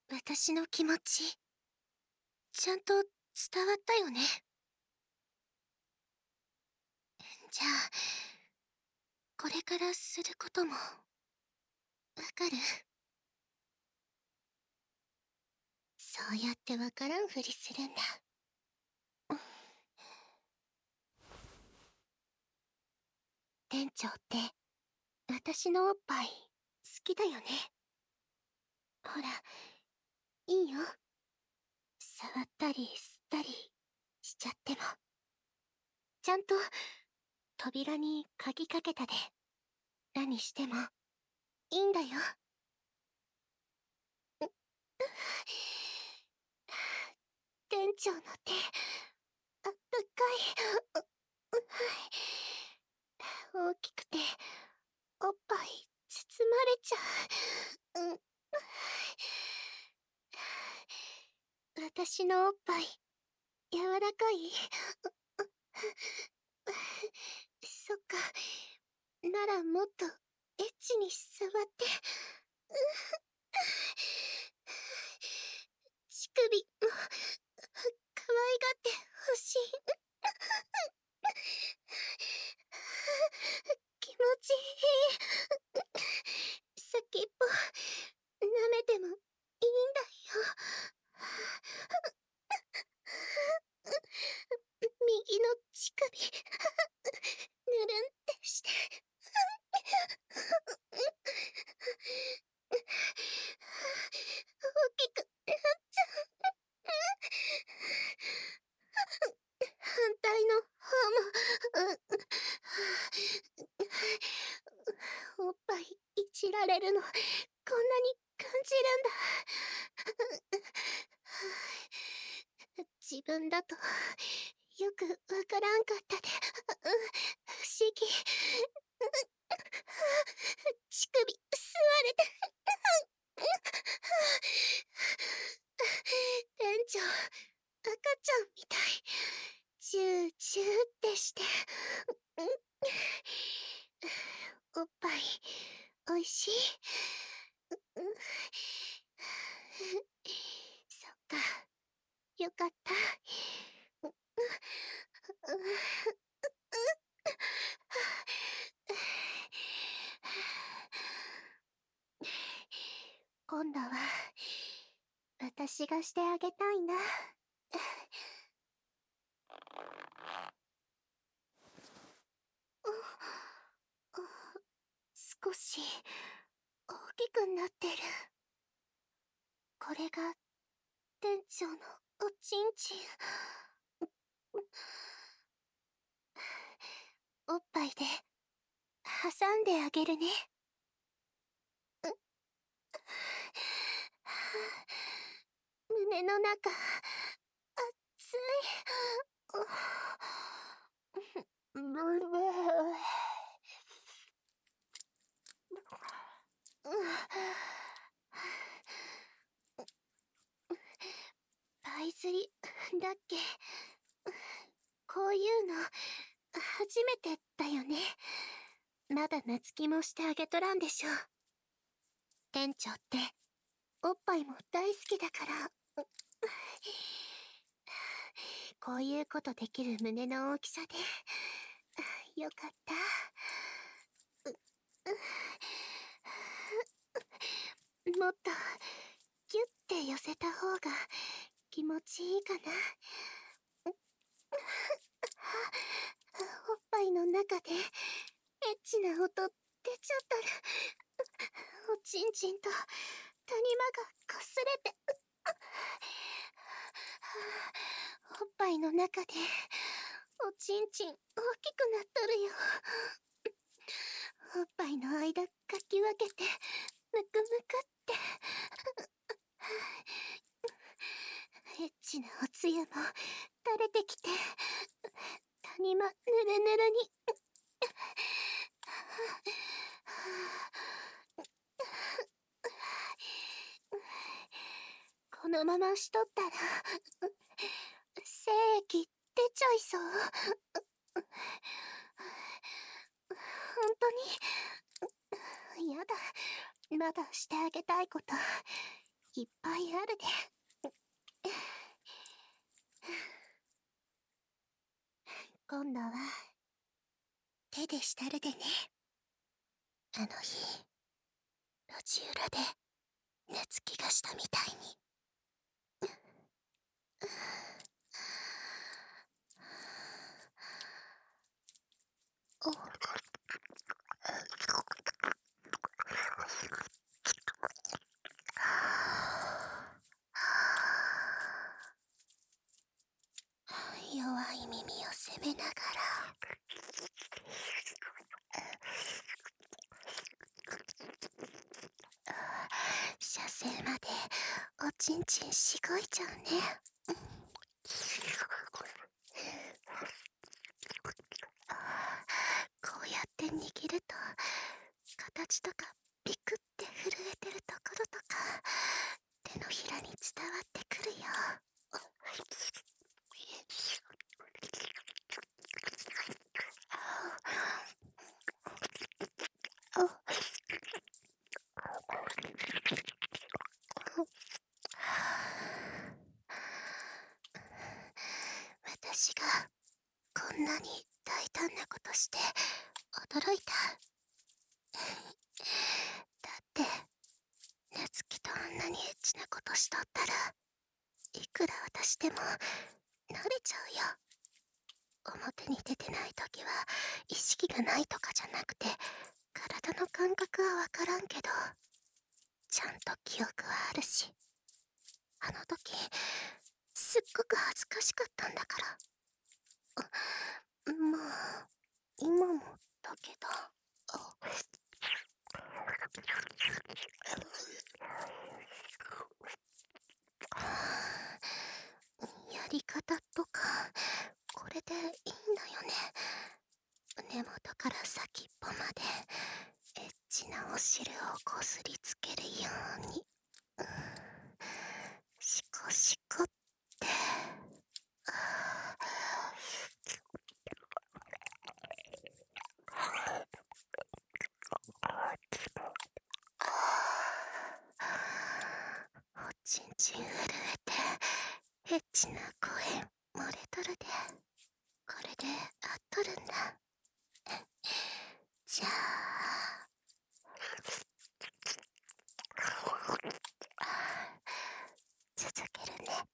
私の気持ち、ちゃんと伝わったよね。じゃあ、これからすることも、わかる？そうやってわからんふりするんだ。店長って、私のおっぱい、好きだよね。ほら、いいよ。触ったり吸ったりしちゃっても。ちゃんと、扉に鍵かけたで、何しても、いいんだよ。店長の手、あったかい。大きくて、おっぱい、包まれちゃう。私のおっぱい、柔らかい？そっか。ならもっと、エッチに触って。乳首も、可愛がってほしい。気持ちいい。先っぽ、舐めてもいいんだよ。右の乳首、ぬるんってして。大きくなっちゃう。反対の方も、おっぱいいじられるの、こんなに感じるんだ。自分だと、よくわからんかったで。不思議。乳首、吸われて。店長、赤ちゃんみたい。チューチューってして。おっぱい、おいしい？そっか、よかった。今度は、私がしてあげたいな。少し、大きくなってる。これが、店長のおちんちん。おっぱいで、挟んであげるね。胸の中、熱い。ブルブー。パイ釣りだっけ？こういうの、初めてだよね。まだ夏希もしてあげとらんでしょ。店長って、おっぱいも大好きだから。こういうことできる胸の大きさで、よかった。もっと、ギュッて寄せた方が気持ちいいかな。おっぱいの中で、エッチな音出ちゃったら、おちんちんと谷間がこすれて、おっぱいの中で、おちんちん大きくなっとるよ。おっぱいの間かき分けて、むくむくって。エッチなおつゆも垂れてきて、谷間ぬるぬるに。このまましとったら、精液出ちゃいそう。本当に、やだ。まだしてあげたいこと、 いっぱいあるで。今度は手でしたるでね。あの日路地裏で寝つきがしたみたいに。お弱い耳を責めながら射精までおちんちんしごいちゃうね。こうやって握ると形とかピクって震えてるところとか手のひらに伝わってくるよ。私がこんなに大胆なことして驚いた。だって夏希とあんなにエッチなことしとったらいくら私でも慣れちゃうよ。表に出てない時は意識がないとかじゃなくて体の感覚はわからんけどちゃんと記憶はあるし、あの時すっごく恥ずかしかったんだから。まあ今もだけど。やり方とかこれでいいんだよね。根元から先っぽまでエッチなお汁をこすりつけるように、シコシコって。おちんちん震えてエッチな声漏れとるで。これで合っとるんだ。じゃあ続けるね。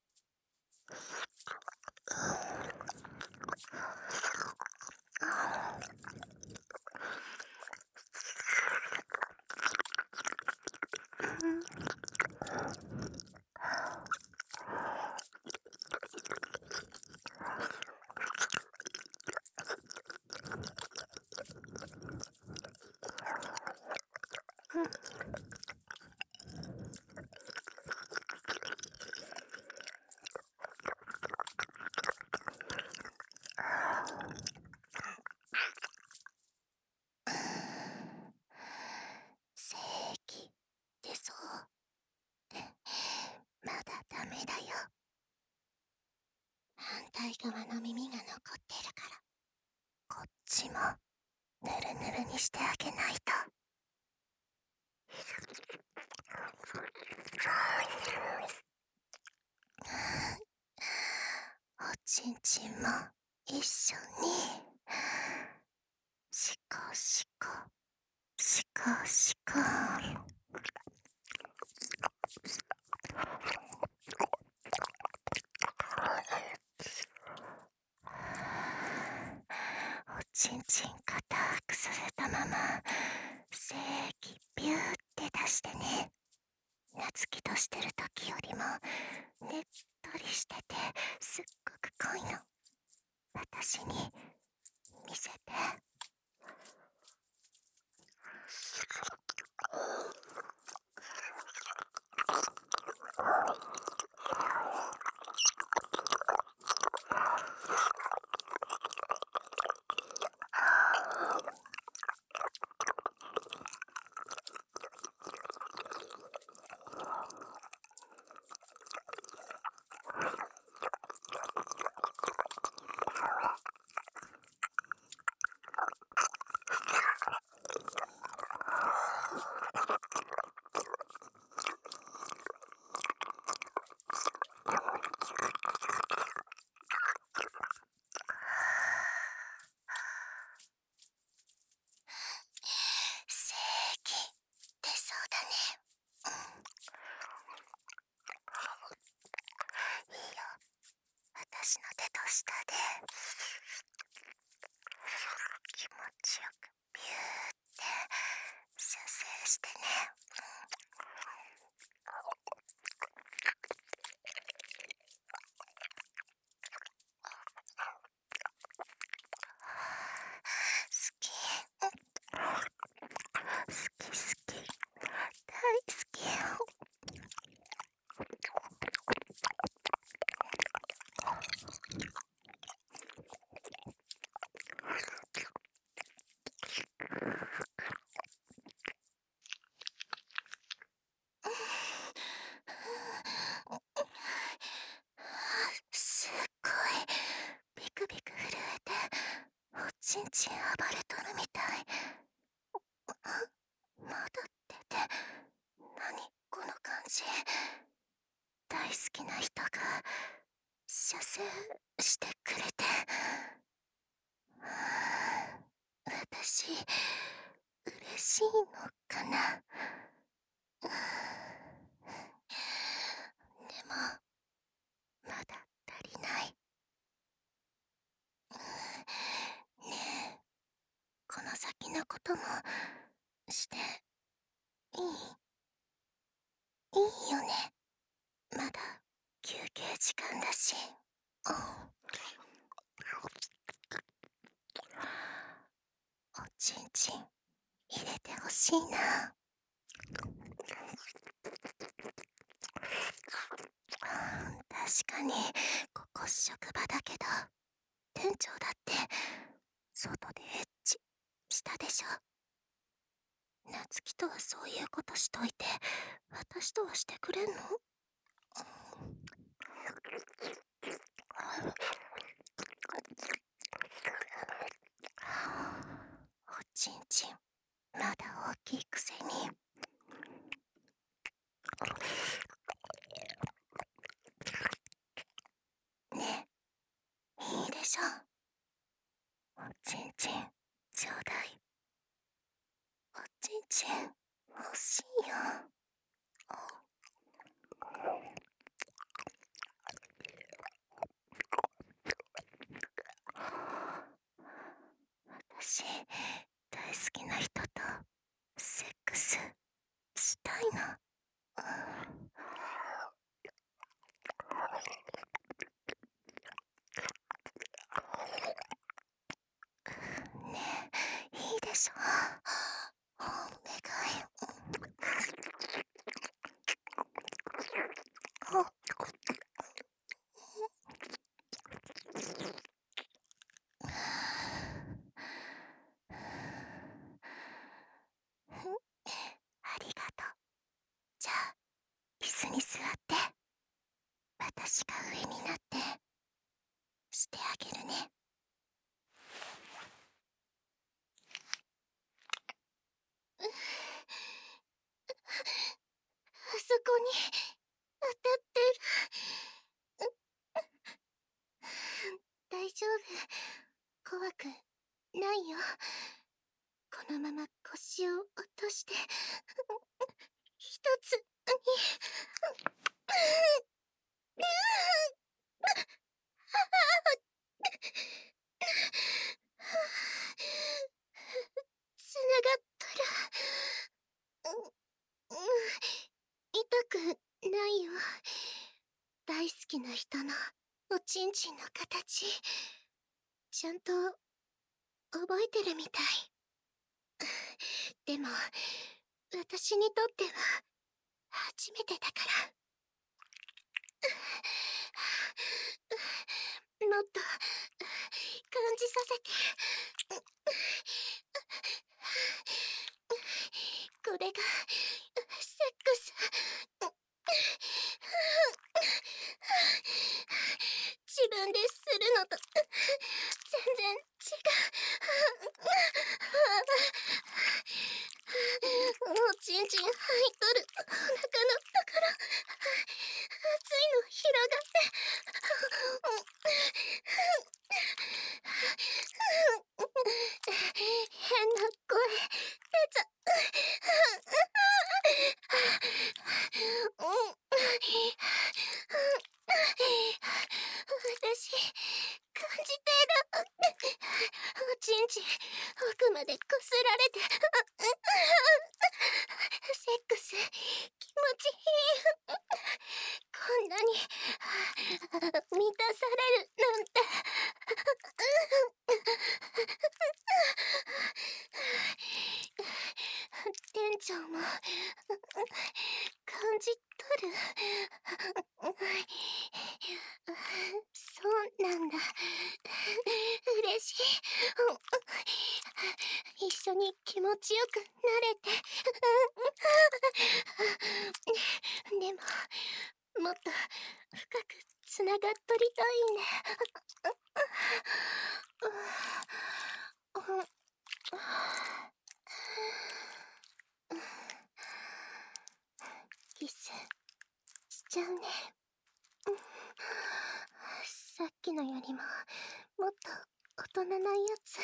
精液出そう。まだダメだよ。反対側の耳が残ってるからこっちもぬるぬるにしてあげないと。おちんちんも一緒にシコシコシコシコ。おちんちん固くさせたまま精液ビューって出してね。夏希としてる時よりもねっとりしててすっごく濃いの。私に見せて。 ちんちん暴れとるみたい。まだってて、何この感じ。大好きな人が射精してくれて、私嬉しいのかな。でもまだ足りない。ねえ、この先のこともしていいよね。まだ休憩時間だし。おちんちん入れてほしいな。確かにここ職場だけど、店長だって外でエッチしたでしょ。夏希とはそういうことしといて、私とはしてくれんの？おちんちんまだ大きいくせに。ねえ、いいでしょ。おちんちんちょうだい。おちんちん欲しいよ。私大好きな人とセックスしたいの。ねえ、いいでしょ。お願い。ありがとう。じゃあ椅子に座って、私が上になってしてあげるね。あそこに当たってる。大丈夫、怖くないよ。このまま腰を落として一つに。つながったら、痛くないよ。大好きな人のおちんちんの形、ちゃんと覚えてるみたい。でも私にとっては初めてだから。もっと感じさせて。これがセックス。自分でするのと全然違う。おちんちん入っとるお腹のところ、熱いの広がって変な声出ちゃ私感じてる。おちんちん奥までこすられてセックス気持ちいい。こんなに満たされるなんて。店長も感じとる。そうなんだ。嬉しい。一緒に気持ちよくなれて。でももっと深くつながっとりたいね。 キスしちゃうね。さっきのよりももっと大人なやつ。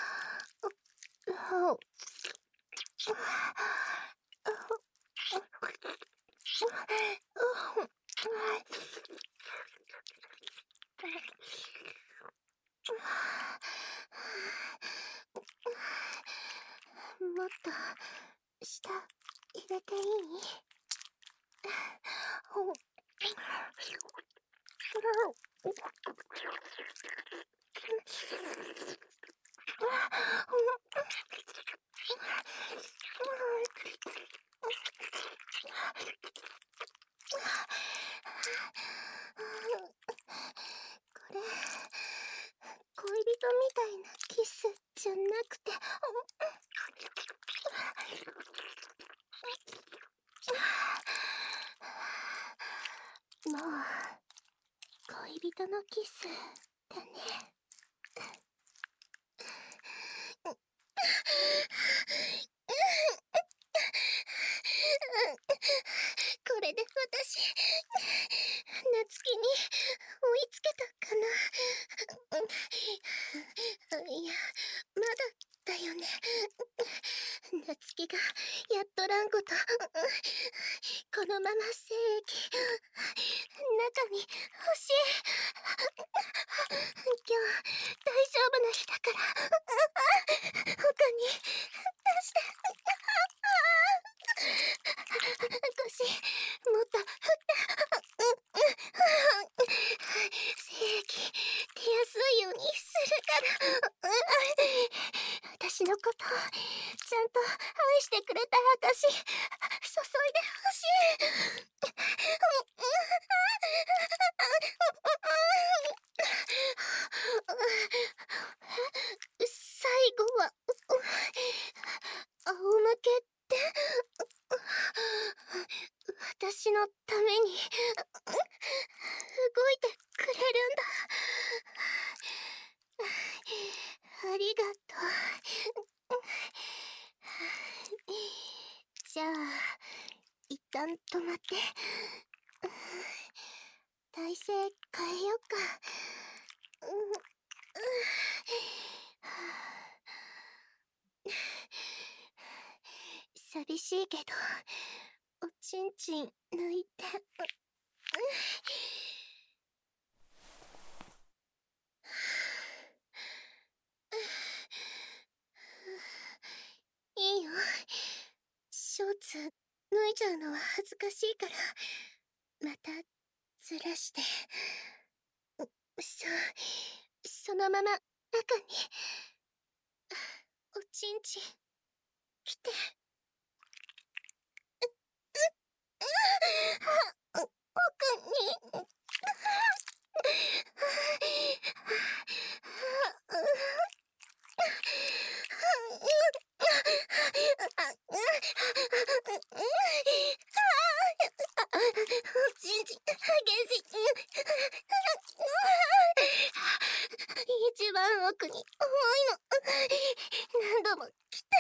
もっと舌入れていい？これ恋人みたいなキスじゃなくて、もう恋人のキスだね。これで私、夏希に追いつけたかな。いや、まだだよね。夏希がやっとらんこと、このまま精液中に欲しい。今日大丈夫な日だから他に出して。腰もっと振って精液出やすいようにするから。私のことちゃんと愛してくれた証注いでほしい。最後は仰向けって私のために動いてくれるんだ。ありがとう。じゃあ一旦止まって、体勢変えようか。寂しいけどおちんちん抜いて。いいよ。ショーツ脱いじゃうのは恥ずかしいからまたずらして。そのまま中におちんちん来て。奥におちんちん激しい。一番奥に重いの。何度も来た。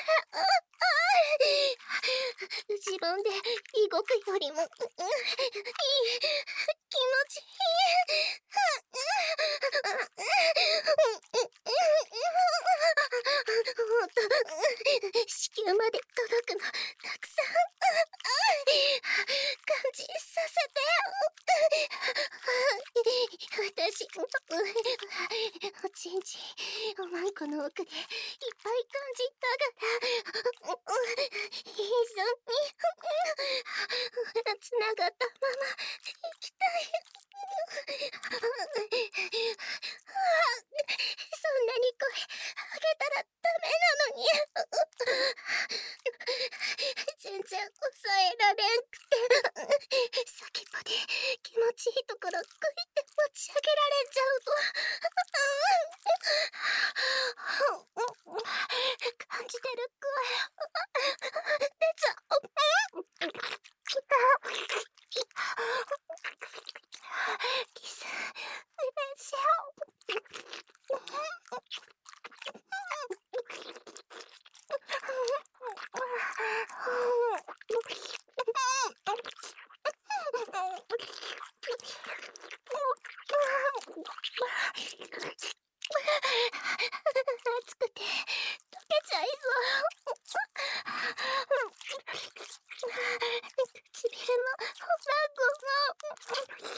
自分で動くよりもいい気持ちいい。もっと子宮まで届くのたくさん感じさせて。私おちんちんおまんこの奥でいっぱい感じたから一緒につながったまま行きたい。そんなに声上げたらダメなのに。全然抑えられんくて先っぽで気持ちいいところグイって持ち上げられちゃうと感じてる声出ちゃう。キスしよう。 暑くて溶けちゃいそう。唇のほらご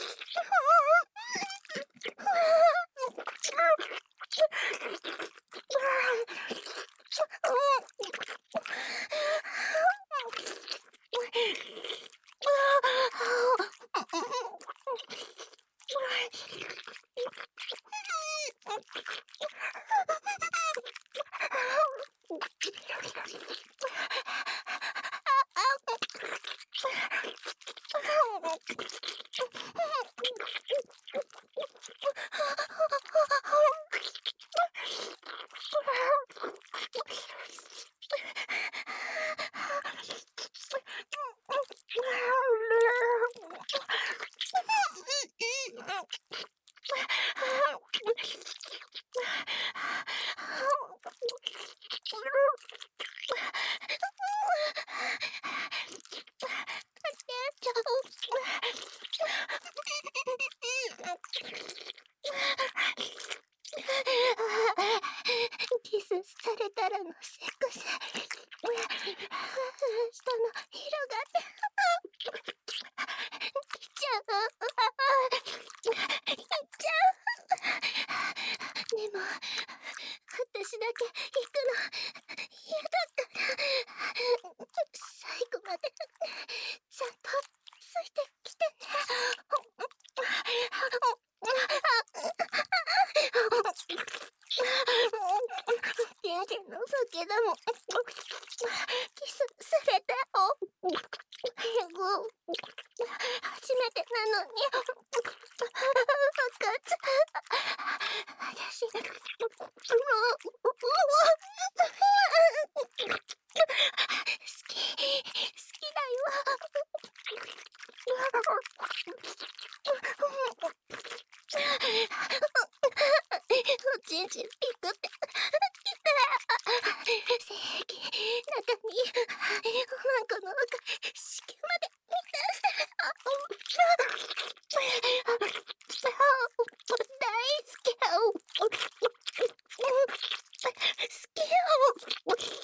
キスされたらのセックス。舌の広がってきちゃう。きちゃう。でも私だけ行くの嫌だから最後までちゃんとついてきてね。元気の酒だもん。キスされたよ。初めてなのに分かった。私好きだよ。おちんちんピクって性液中にワンコの子宮まで満たして大好きよ。好きよ。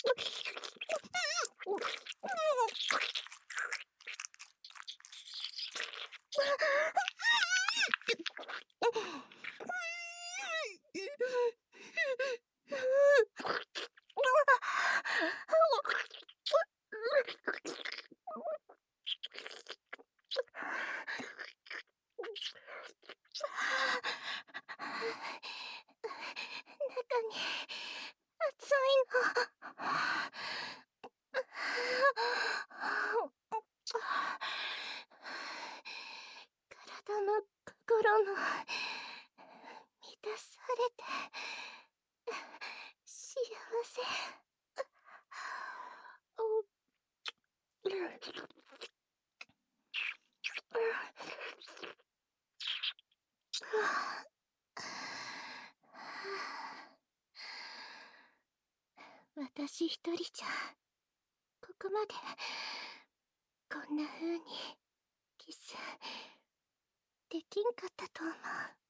中に熱いの。体の心の満たされて幸せ。私一人じゃここまでこんな風にキスできんかったと思う。